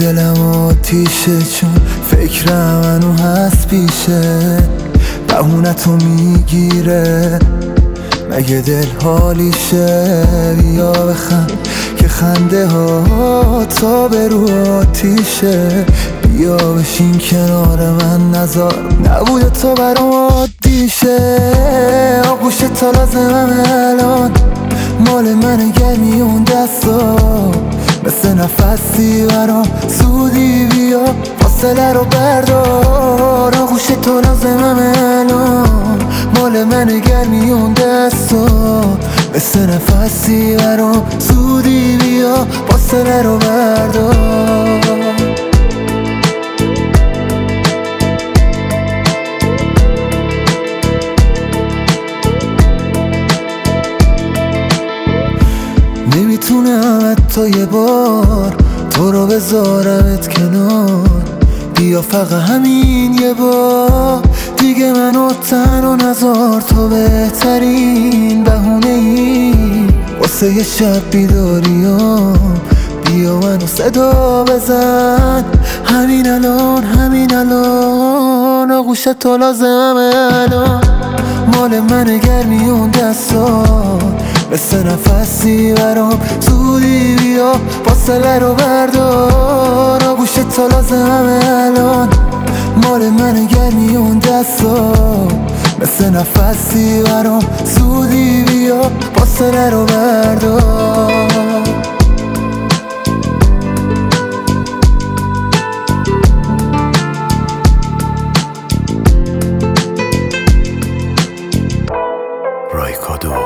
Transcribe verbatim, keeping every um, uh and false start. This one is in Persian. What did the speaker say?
دلم آتیشه چون فکرم منو هست پیشه بهونتو میگیره مگه دل حالیشه بیا بخند که خنده ها تا به رو آتیشه بیا بشین کنار من نزار نبوده تو برام عادیشه آغوش تا لازمم الان مال من گرمی اون دستا مثل نفسی برام سودی بیا فاصله رو بردار آغوش تو لازمم الان مال من گرمی اون دستا مثل نفسی برام سودی بیا فاصله رو بردار نمیتونم حتی یه بار تو رو بذارمت کنار بیا فقط همین یه بار دیگه منو تنها نذار تو بهترین بهونه ای واسه یه شب بیداریام بیا منو صدا بزن همین الان همین الان آغوش تو لازمم الان مال من گرمی اون دستا مثل نفسی برام سودی بیا فاصله رو بردار آغوش تو لازمم الان مال من گرمی اون دستا مثل نفسی برام سودی بیا فاصله رو بردار رایکادو